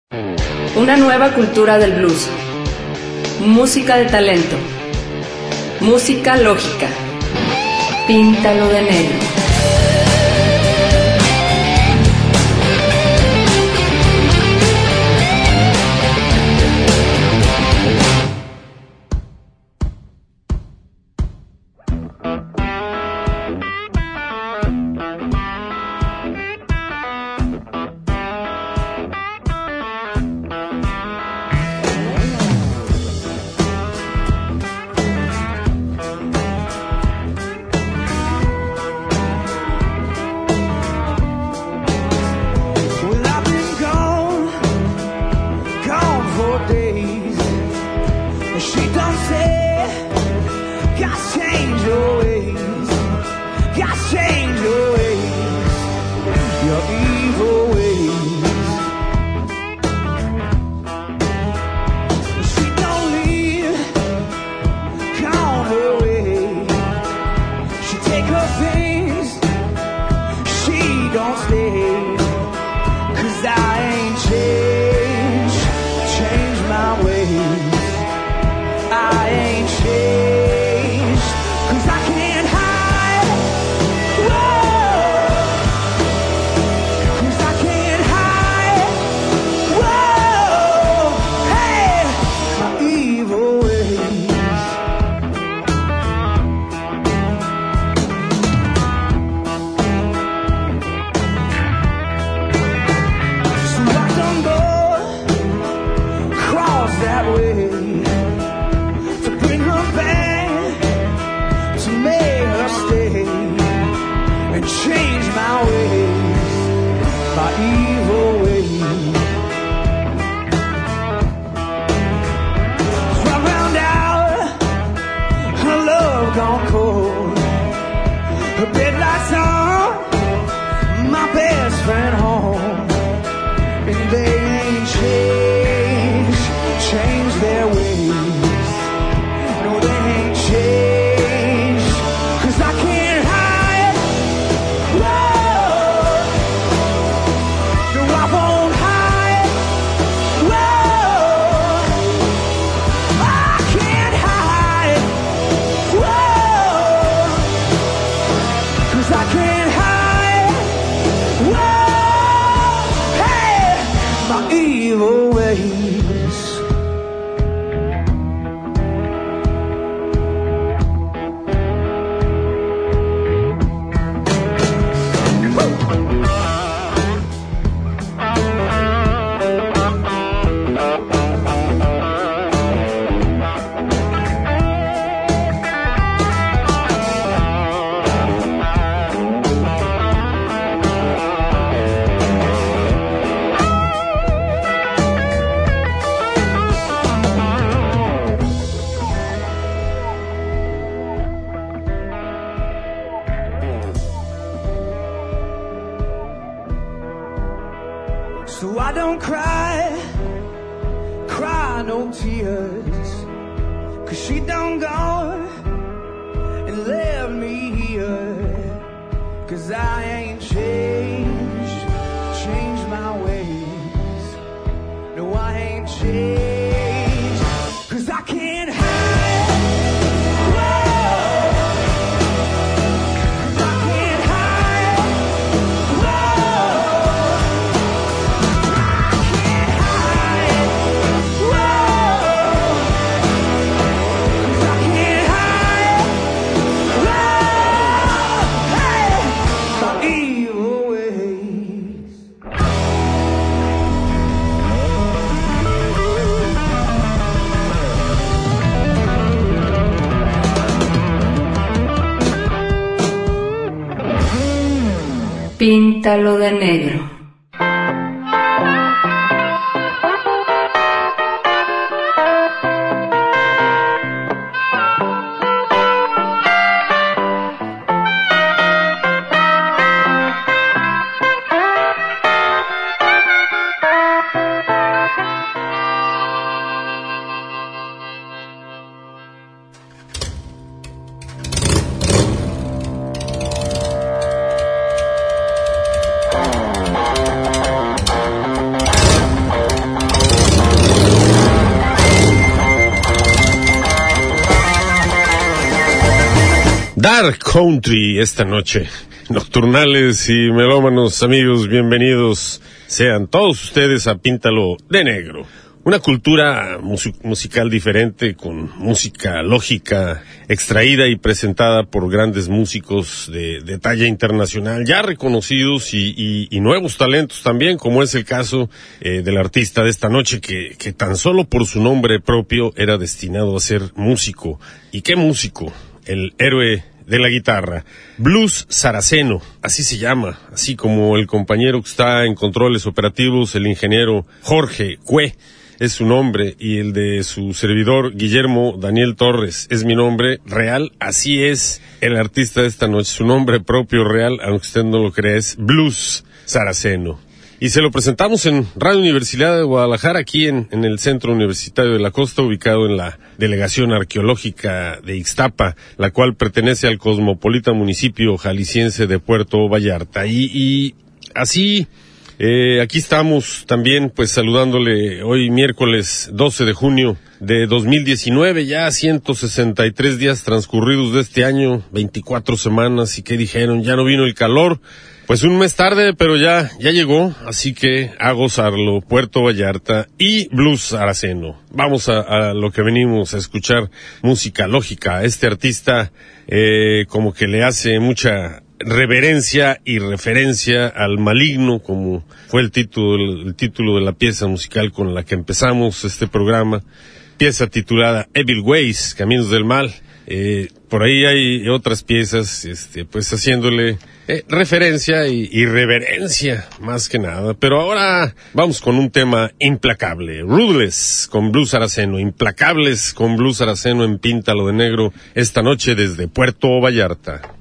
Una nueva cultura del blues. Música de talento. Música lógica. Píntalo de negro. So I don't cry no tears, 'cause she done gone and left me here. 'Cause I ain't changed my ways. No, I ain't changed, 'cause I can't hide. Píntalo de negro. Dark Country esta noche. Nocturnales y melómanos amigos, bienvenidos sean todos ustedes a Píntalo de Negro. Una cultura musical diferente, con música lógica, extraída y presentada por grandes músicos de talla internacional, ya reconocidos y nuevos talentos también, como es el caso del artista de esta noche, que tan solo por su nombre propio era destinado a ser músico. ¿Y qué músico? El héroe de la guitarra, Blues Saraceno, así se llama, así como el compañero que está en controles operativos, el ingeniero Jorge Cue, es su nombre, y el de su servidor Guillermo Daniel Torres es mi nombre real. Así es el artista de esta noche, su nombre propio real, aunque usted no lo crea, es Blues Saraceno. Y se lo presentamos en Radio Universidad de Guadalajara, aquí en el Centro Universitario de la Costa, ubicado en la Delegación Arqueológica de Ixtapa, la cual pertenece al cosmopolita municipio jalisciense de Puerto Vallarta. Y así, aquí estamos también pues saludándole hoy miércoles 12 de junio de 2019, ya 163 días transcurridos de este año, 24 semanas, y ¿qué dijeron? Ya no vino el calor. Pues un mes tarde, pero ya llegó, así que a gozarlo, Puerto Vallarta y Blues Saraceno. Vamos a lo que venimos a escuchar, música lógica. Este artista como que le hace mucha reverencia y referencia al maligno, como fue el título de la pieza musical con la que empezamos este programa, pieza titulada Evil Ways, Caminos del Mal. Por ahí hay otras piezas, pues haciéndole referencia y reverencia, más que nada. Pero ahora vamos con un tema implacable. Ruthless con Blues Saraceno, Implacables con Blues Saraceno en Píntalo de Negro esta noche desde Puerto Vallarta.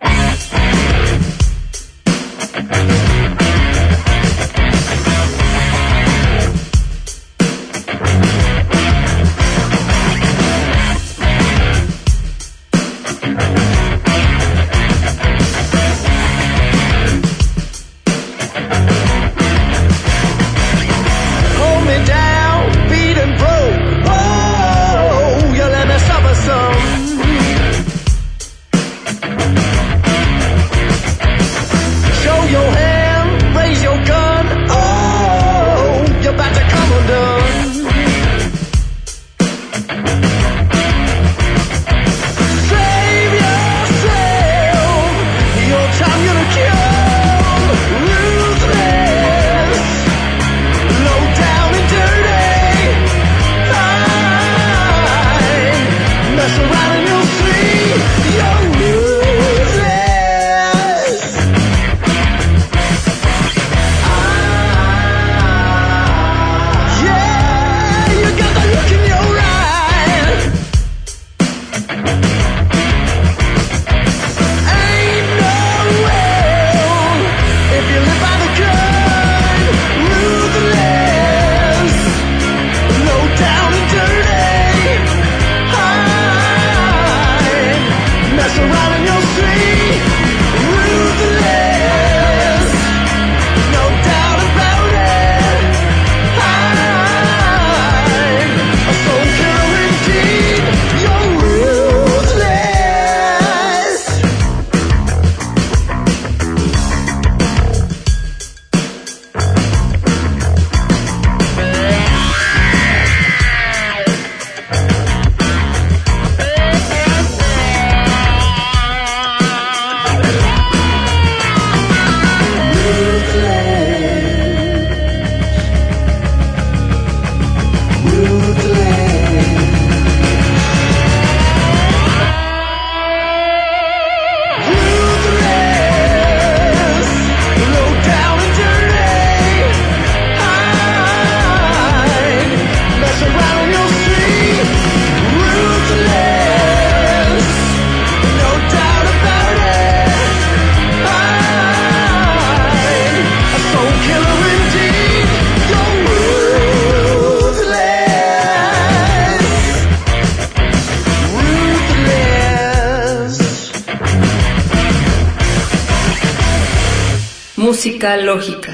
Música lógica.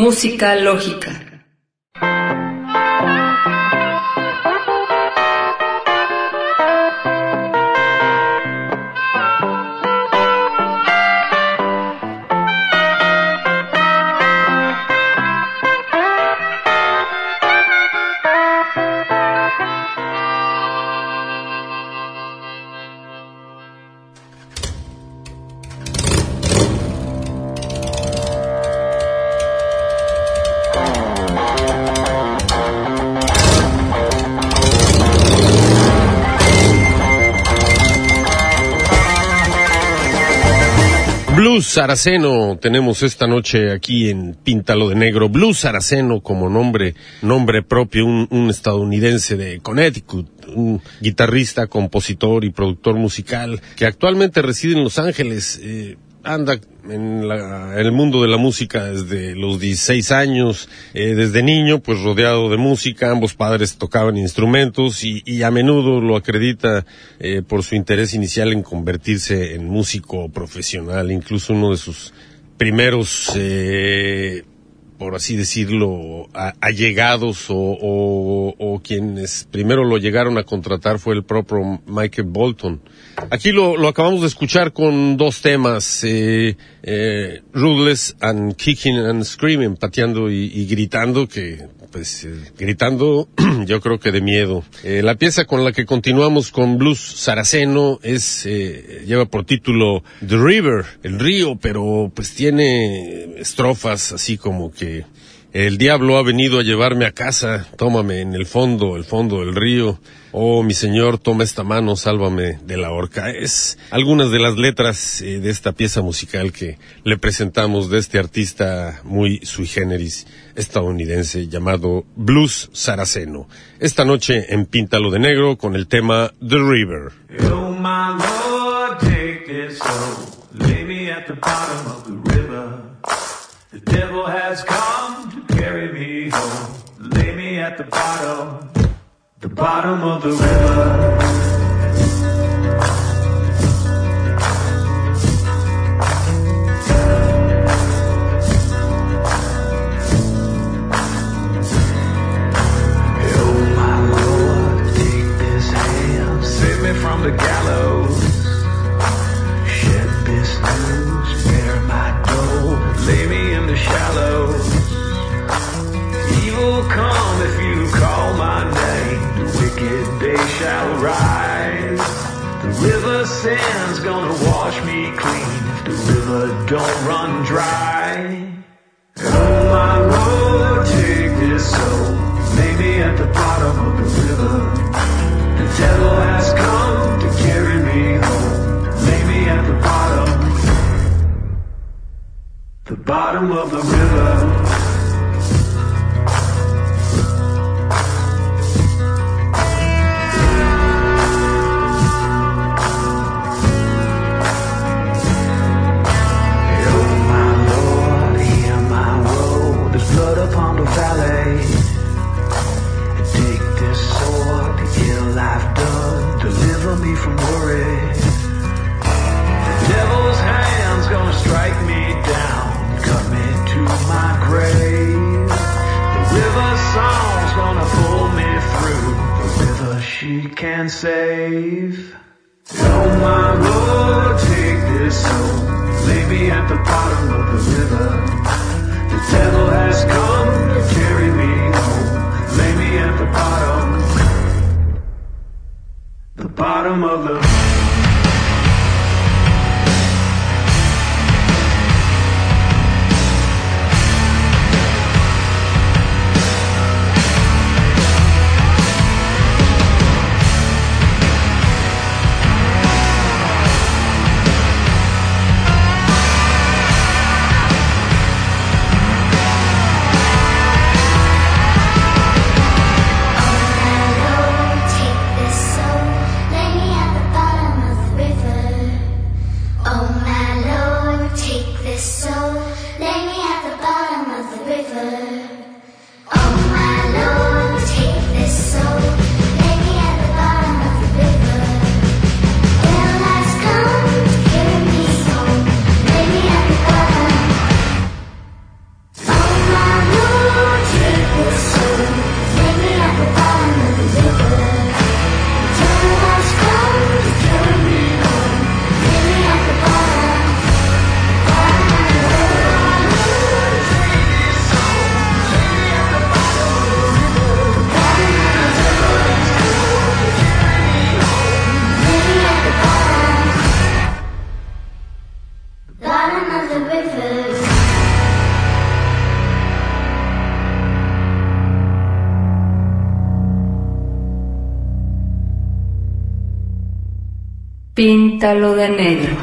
música lógica. Blues Saraceno tenemos esta noche aquí en Píntalo de Negro. Blues Saraceno como nombre propio, un estadounidense de Connecticut, un guitarrista, compositor y productor musical que actualmente reside en Los Ángeles. Anda en el mundo de la música desde los 16 años, desde niño pues rodeado de música. Ambos padres tocaban instrumentos y a menudo lo acredita por su interés inicial en convertirse en músico profesional. Incluso uno de sus primeros por así decirlo, allegados o quienes primero lo llegaron a contratar fue el propio Michael Bolton. Aquí lo acabamos de escuchar con dos temas, Ruthless and Kicking and Screaming, pateando y gritando, que pues gritando yo creo que de miedo. La pieza con la que continuamos con Blues Saraceno lleva por título The River, el río, pero pues tiene estrofas así como que el diablo ha venido a llevarme a casa, tómame en el fondo del río. Oh, mi señor, toma esta mano, sálvame de la horca. Es algunas de las letras de esta pieza musical que le presentamos de este artista muy sui generis estadounidense llamado Blues Saraceno. Esta noche en Píntalo de Negro con el tema The River. Oh, my Lord, take this soul, lay me at the bottom of the river. The devil has come to carry me home, lay me at the bottom of the river. Oh my Lord, take this hand, save me from the gallows, shed this news, bear my dough, lay me in the shallows. Evil come if you call my name. Wicked day shall rise. The river sand's gonna wash me clean if the river don't run dry. Oh my Lord, take this soul, lay me at the bottom of the river. The devil has come to carry me home, lay me at the bottom of the river. Upon the valley, take this sword, the ill I've done, deliver me from worry. The devil's hand's gonna strike me down, cut me to my grave. The river song's gonna pull me through, the river she can save. Oh my Lord, take this soul, lay me at the bottom of the river. The devil has come to carry me home, lay me at the bottom of the Píntalo de negro.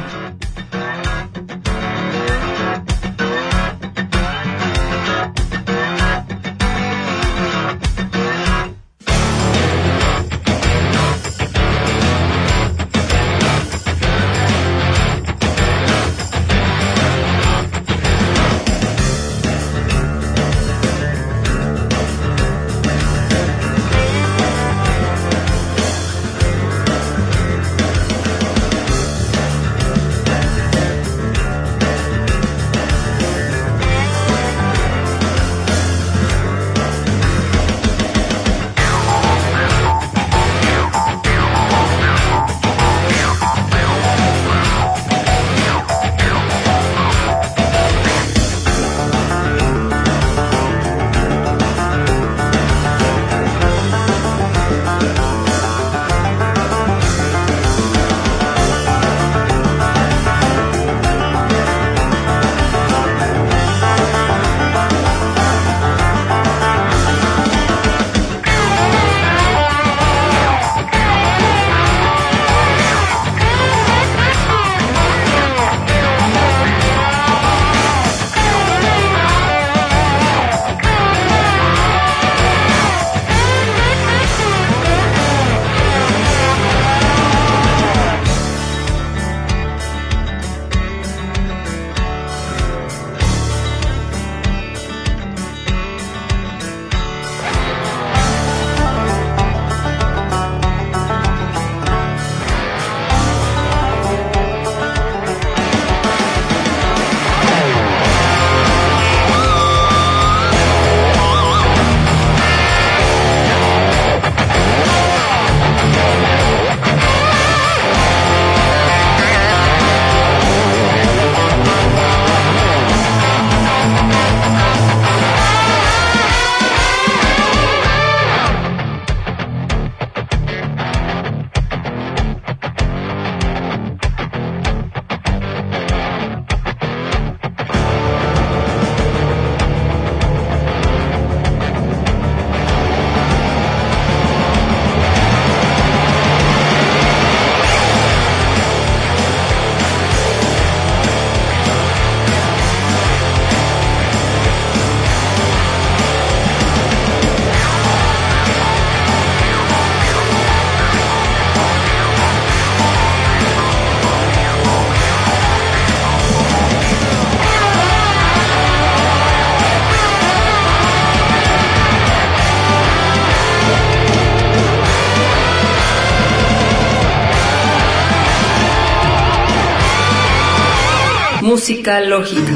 Música lógica.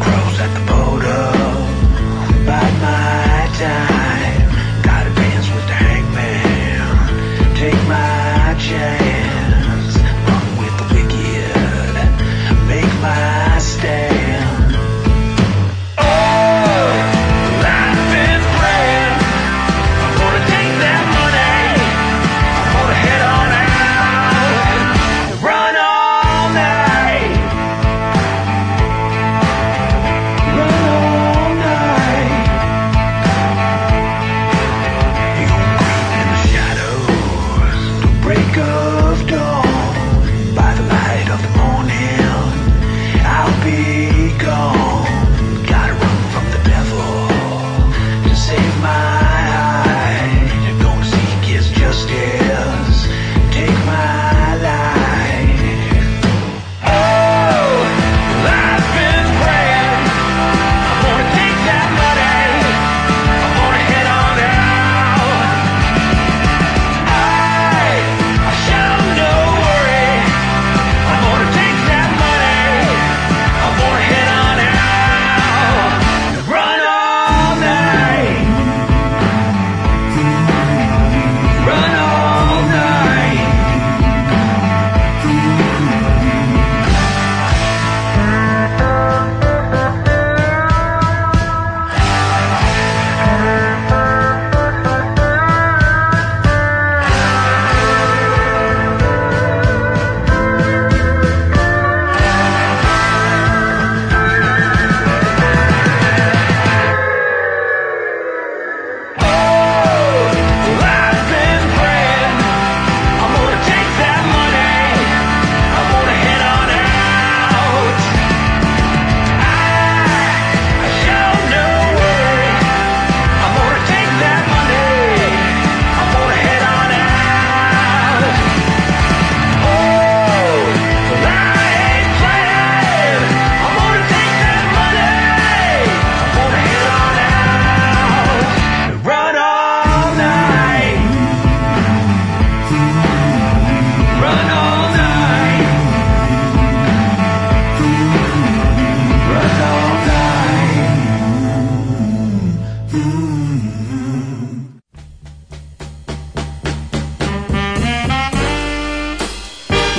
Gotta dance with the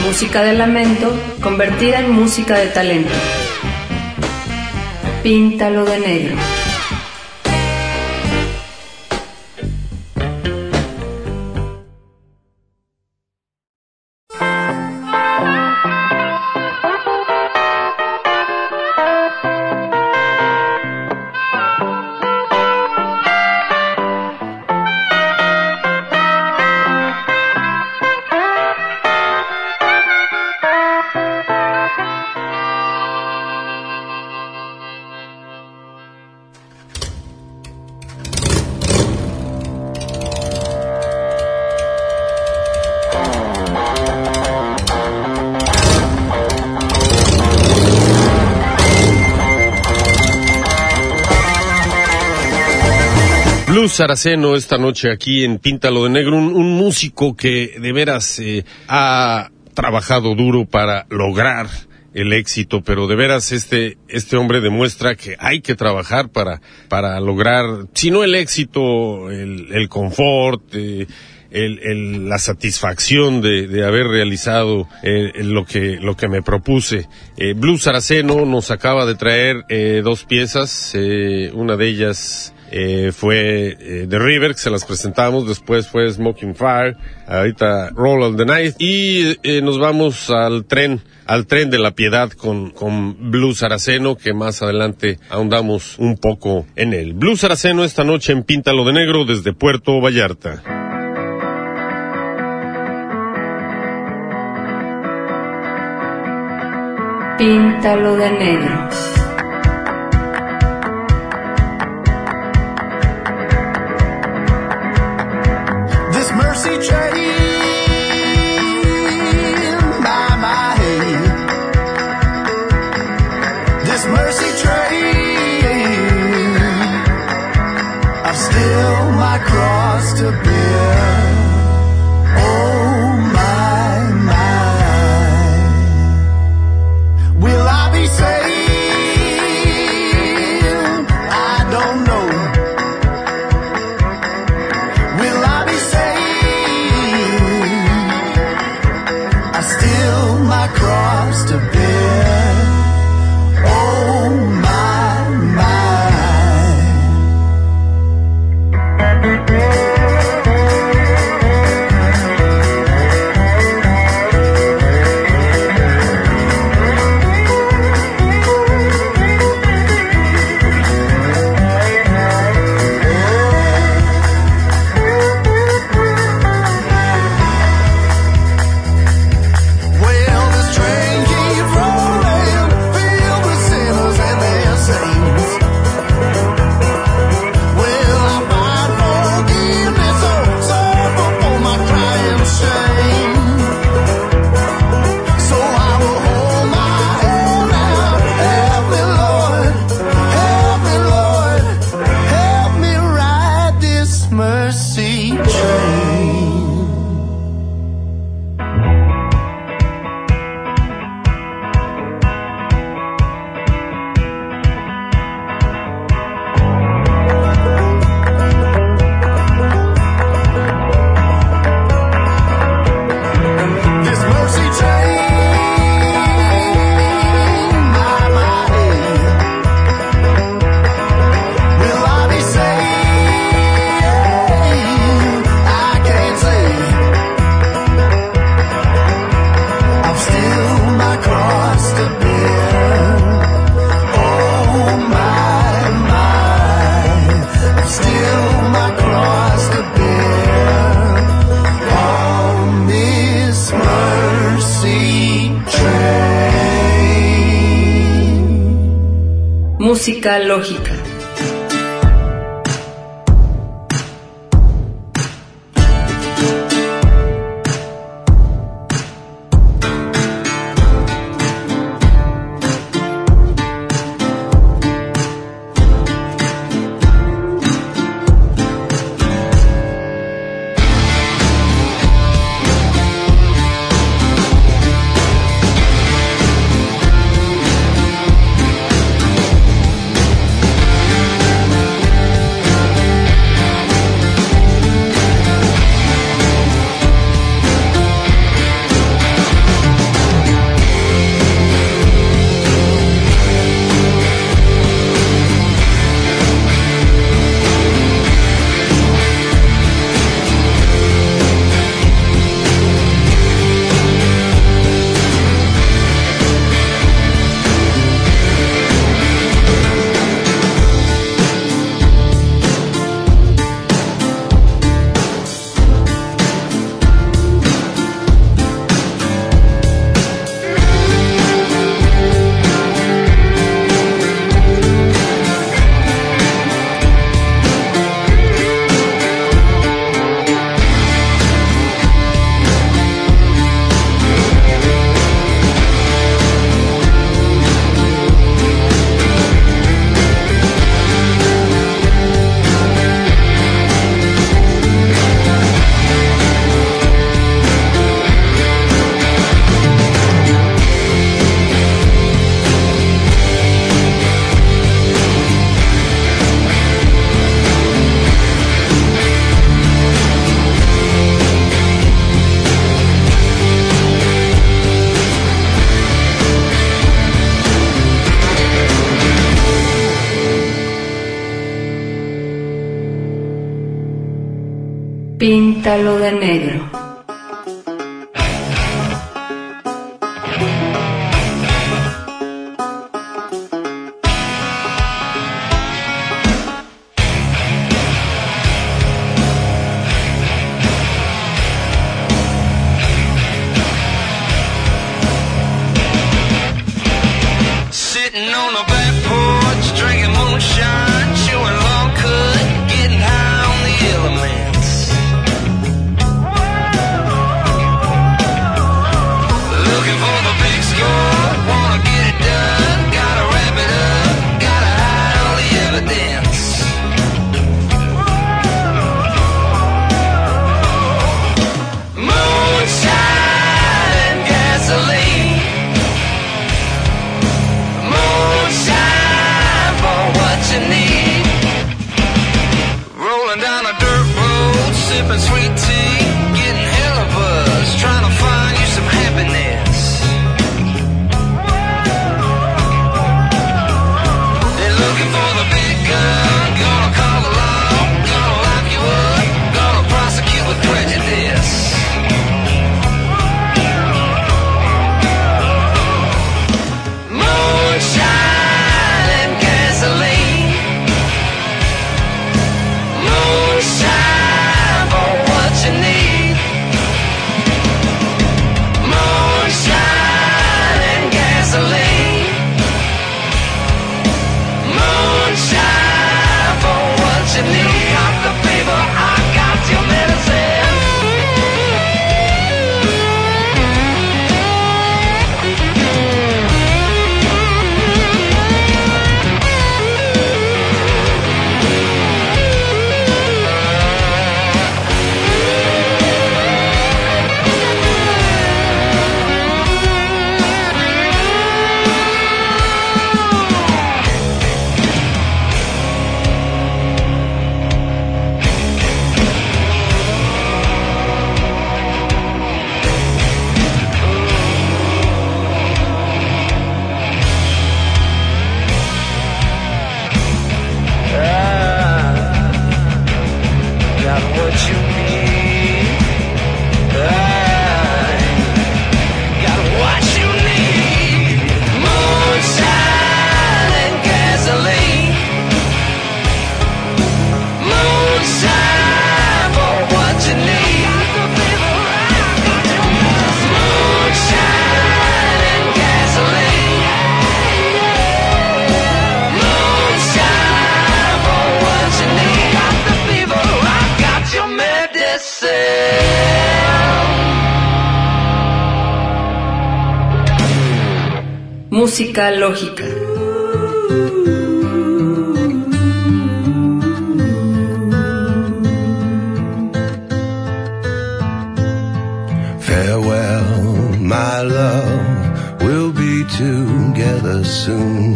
música de lamento convertida en música de talento. Píntalo de negro. Blues Saraceno esta noche aquí en Píntalo de Negro, un músico que de veras ha trabajado duro para lograr el éxito, pero de veras este hombre demuestra que hay que trabajar para lograr, si no el éxito, el confort, la satisfacción de haber realizado lo que me propuse. Blues Saraceno nos acaba de traer dos piezas, una de ellas fue The River, que se las presentamos, después fue Smoking Fire, ahorita Roll of the Night, y nos vamos al tren de la piedad con Blues Saraceno, que más adelante ahondamos un poco en él. Blues Saraceno esta noche en Píntalo de Negro desde Puerto Vallarta. Píntalo de negro. Música lógica. Píntalo de negro. Música lógica. Farewell, my love, we'll be together soon.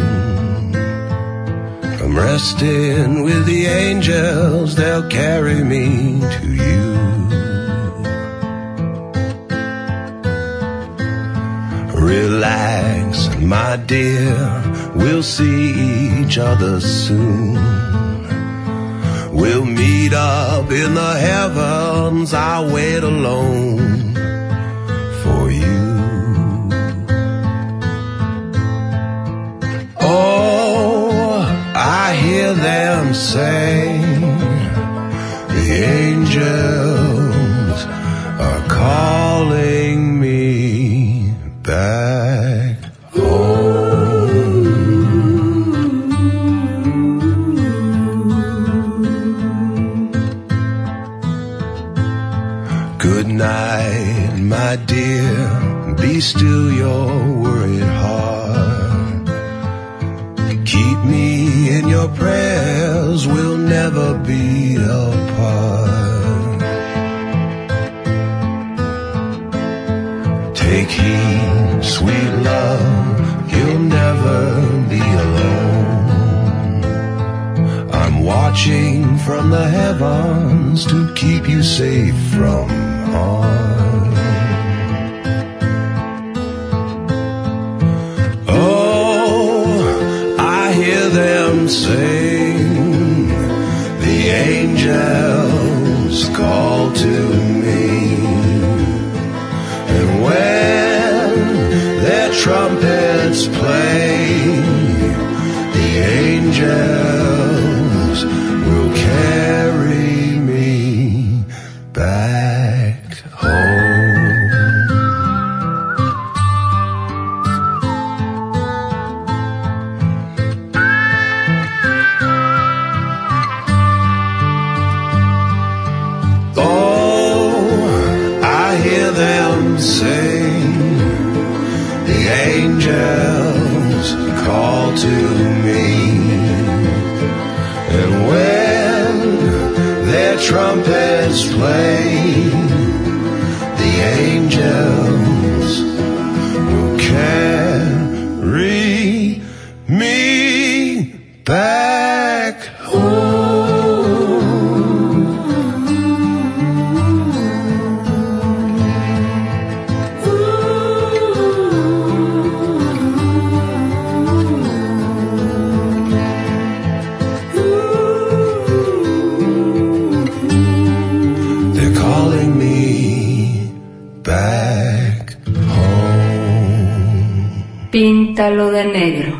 I'm resting with the angels, they'll carry me to you. Relax, my dear, we'll see each other soon. We'll meet up in the heavens, I'll wait alone for you. Oh, I hear them sing, the angels are calling me back home. Good night, my dear, be still your worried heart. Keep me in your prayers, we'll never be apart. Take heed, sweet love, you'll never be alone. I'm watching from the heavens to keep you safe from harm. Oh, I hear them sing, the angels call to me. trumpets play, the angels will carry me back home. Oh, I hear them sing, the angels call to me, and when their trumpets play, the angels will carry me back home. Píntalo de negro.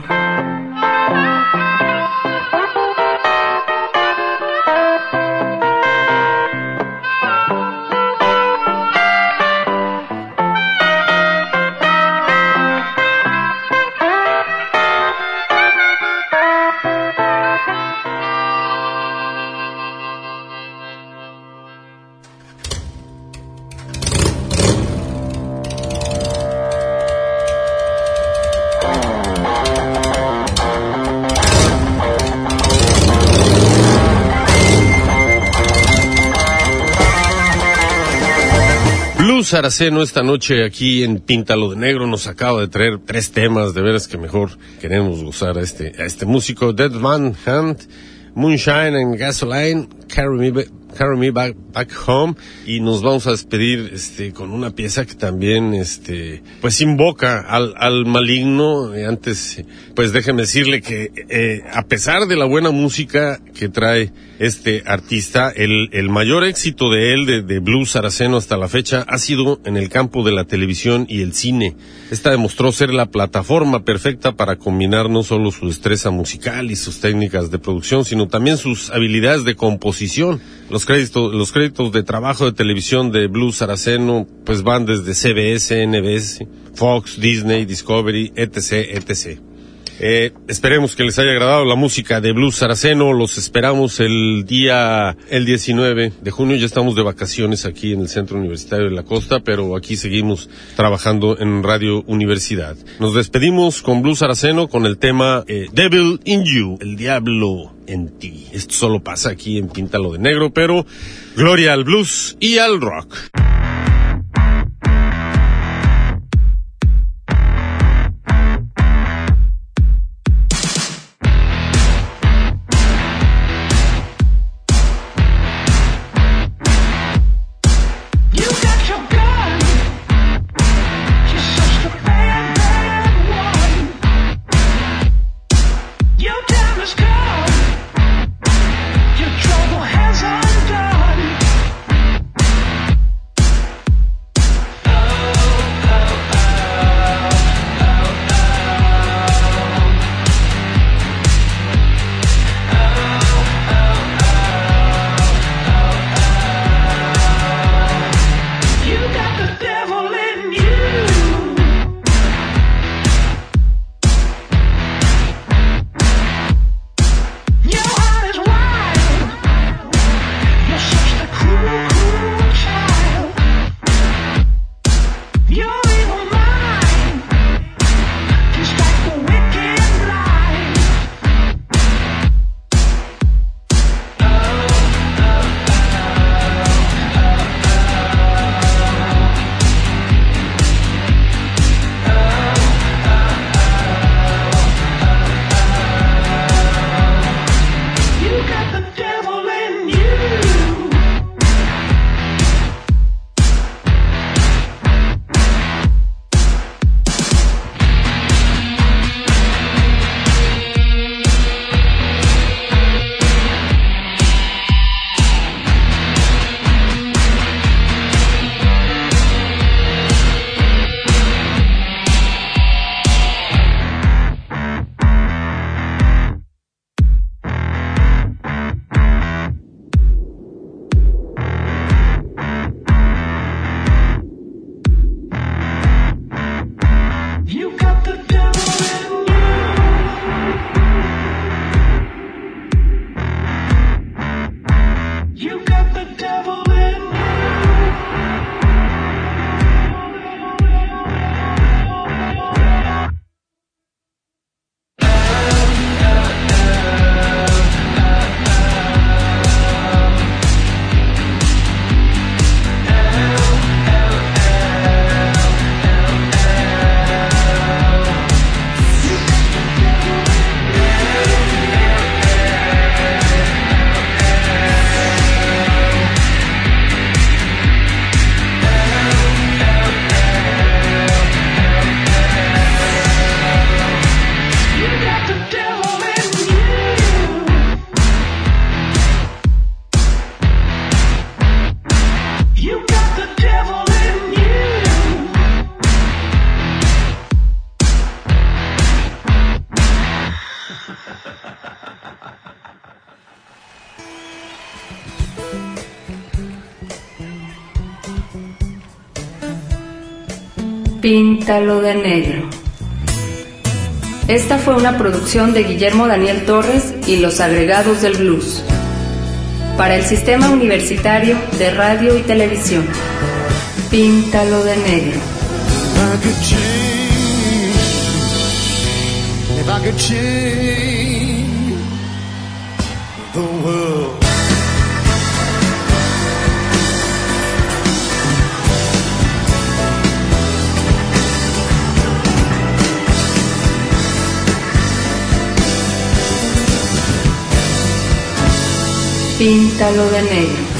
Saraceno esta noche aquí en Píntalo de Negro nos acaba de traer 3 temas, de veras que mejor queremos gozar a este músico. Dead Man Hunt, Moonshine and Gasoline, Carry Me Back Home, y nos vamos a despedir con una pieza que también pues invoca al maligno. Antes pues déjeme decirle que a pesar de la buena música que trae este artista, el mayor éxito de él, de Blues Saraceno hasta la fecha, ha sido en el campo de la televisión y el cine. Esta demostró ser la plataforma perfecta para combinar no solo su destreza musical y sus técnicas de producción, sino también sus habilidades de composición. Los créditos de trabajo de televisión de Blues Saraceno pues van desde CBS, NBS, Fox, Disney, Discovery, etc. Esperemos que les haya agradado la música de Blues Saraceno. Los esperamos el 19 de junio. Ya estamos de vacaciones aquí en el Centro Universitario de la Costa, pero aquí seguimos trabajando en Radio Universidad. Nos despedimos con Blues Saraceno con el tema Devil in You, el diablo en ti. Esto solo pasa aquí en Píntalo de Negro, pero gloria al blues y al rock. Píntalo de negro. Esta fue una producción de Guillermo Daniel Torres y los agregados del blues para el Sistema Universitario de Radio y Televisión. Píntalo de negro. If I could change the world. Píntalo de negro.